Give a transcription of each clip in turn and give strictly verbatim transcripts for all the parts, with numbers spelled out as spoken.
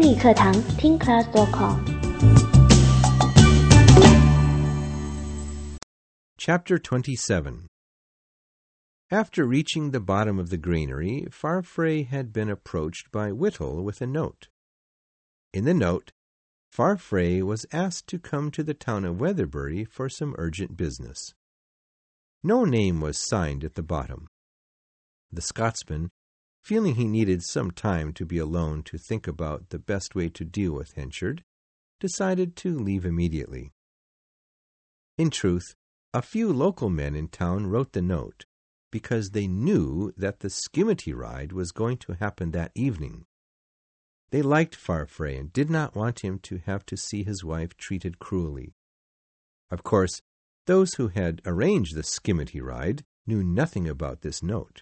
英语课堂听 class dot com。 Chapter twenty-seven. After reaching the bottom of the granary, Farfrae had been approached by Whittle with a note. In the note, Farfrae was asked to come to the town of Weatherbury for some urgent business. No name was signed at the bottom. The Scotsman, feeling he needed some time to be alone to think about the best way to deal with Henchard, decided to leave immediately. In truth, a few local men in town wrote the note because they knew that the Skimity ride was going to happen that evening. They liked Farfrae and did not want him to have to see his wife treated cruelly. Of course, those who had arranged the Skimity ride knew nothing about this note.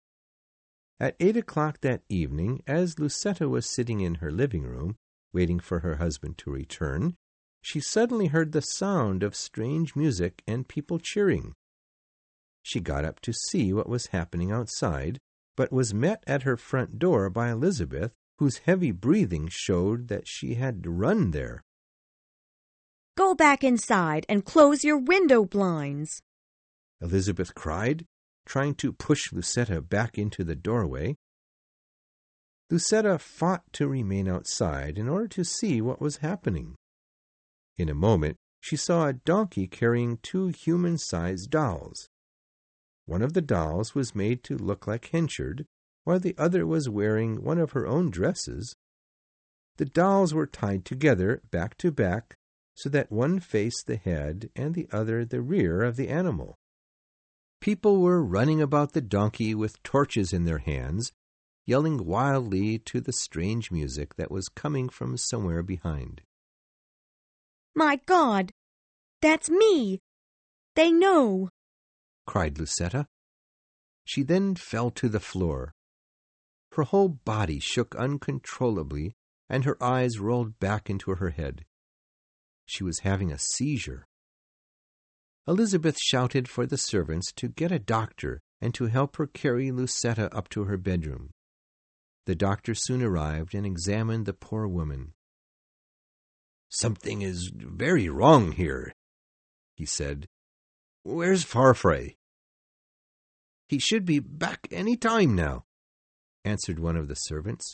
At eight o'clock that evening, as Lucetta was sitting in her living room, waiting for her husband to return, she suddenly heard the sound of strange music and people cheering. She got up to see what was happening outside, but was met at her front door by Elizabeth, whose heavy breathing showed that she had run there. "Go back inside and close your window blinds," Elizabeth cried, trying to push Lucetta back into the doorway. Lucetta fought to remain outside in order to see what was happening. In a moment, she saw a donkey carrying two human-sized dolls. One of the dolls was made to look like Henchard, while the other was wearing one of her own dresses. The dolls were tied together, back to back, so that one faced the head and the other the rear of the animal. People were running about the donkey with torches in their hands, yelling wildly to the strange music that was coming from somewhere behind. "My God, that's me! They know!" cried Lucetta. She then fell to the floor. Her whole body shook uncontrollably, and her eyes rolled back into her head. She was having a seizure. Elizabeth shouted for the servants to get a doctor and to help her carry Lucetta up to her bedroom. The doctor soon arrived and examined the poor woman. "Something is very wrong here," he said. "Where's Farfrae?" "He should be back any time now," answered one of the servants.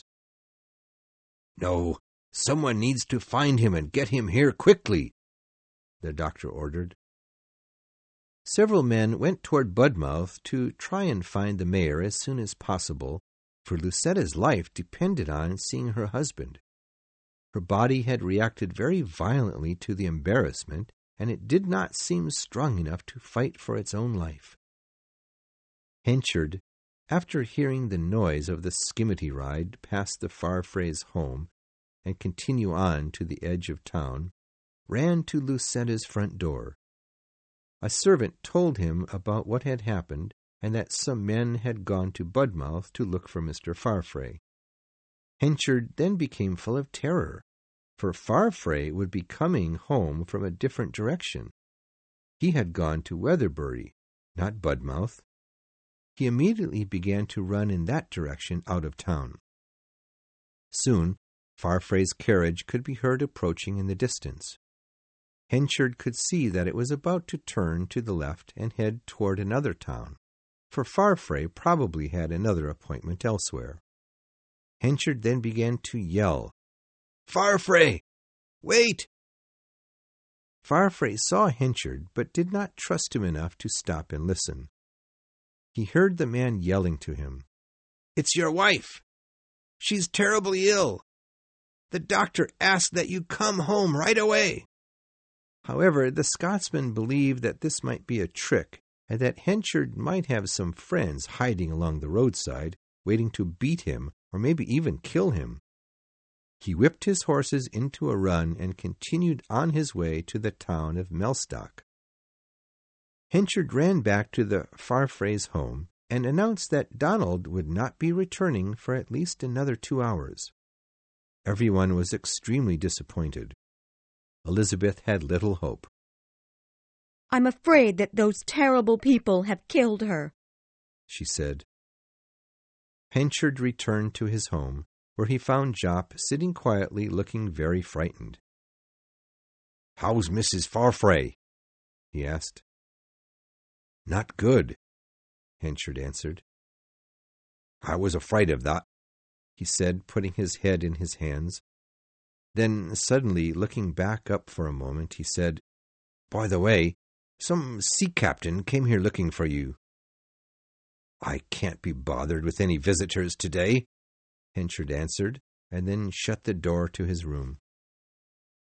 "No, someone needs to find him and get him here quickly," the doctor ordered. Several men went toward Budmouth to try and find the mayor as soon as possible, for Lucetta's life depended on seeing her husband. Her body had reacted very violently to the embarrassment, and it did not seem strong enough to fight for its own life. Henchard, after hearing the noise of the Skimity ride pass the Farfrae's home and continue on to the edge of town, ran to Lucetta's front door. A servant told him about what had happened and that some men had gone to Budmouth to look for Mister Farfrae. Henchard then became full of terror, for Farfrae would be coming home from a different direction. He had gone to Weatherbury, not Budmouth. He immediately began to run in that direction out of town. Soon, Farfrae's carriage could be heard approaching in the distance. Henchard could see that it was about to turn to the left and head toward another town, for Farfrae probably had another appointment elsewhere. Henchard then began to yell, "Farfrae! Wait!" Farfrae saw Henchard, but did not trust him enough to stop and listen. He heard the man yelling to him, "It's your wife! She's terribly ill! The doctor asked that you come home right away!" However, the Scotsman believed that this might be a trick, and that Henchard might have some friends hiding along the roadside, waiting to beat him or maybe even kill him. He whipped his horses into a run and continued on his way to the town of Mellstock. Henchard ran back to the Farfrae's home and announced that Donald would not be returning for at least another two hours. Everyone was extremely disappointed. Elizabeth had little hope. "I'm afraid that those terrible people have killed her," she said. Henchard returned to his home where he found Jop sitting quietly, looking very frightened. "How's Missus Farfrae?" he asked. "Not good," Henchard answered. "I was afraid of that," he said, putting his head in his hands. Then, suddenly looking back up for a moment, he said, "By the way, some sea captain came here looking for you." "I can't be bothered with any visitors today," Henchard answered, and then shut the door to his room.